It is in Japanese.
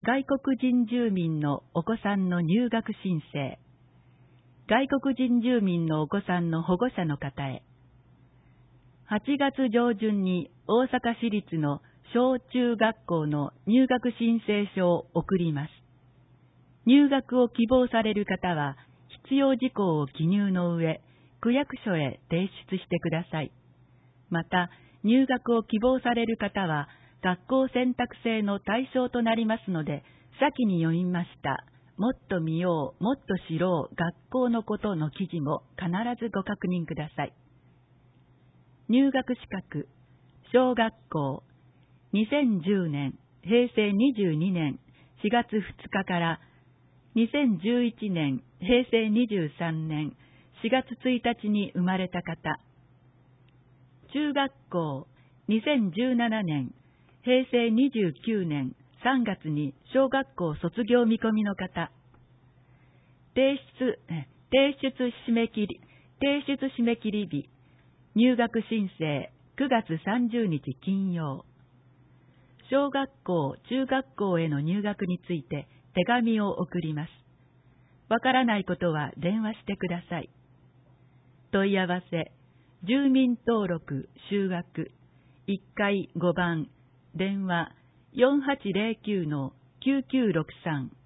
外国人住民のお子さんの入学申請、外国人住民のお子さんの保護者の方へ、8月上旬に大阪市立の小中学校の入学申請書を送ります。入学を希望される方は、必要事項を記入の上、区役所へ提出してください。また、入学を希望される方は、学校選択制の対象となりますので、先に読みました。もっと見よう、もっと知ろう、学校のことの記事も必ずご確認ください。入学資格、小学校、2010年、平成22年4月2日から2011年、平成23年4月1日に生まれた方。中学校、2017年、平成29年3月に小学校卒業見込みの方。提出締め切り日、入学申請9月30日金曜。小学校、中学校への入学について手紙を送ります。わからないことは電話してください。問い合わせ、住民登録就学1階5番、電話 4809-9963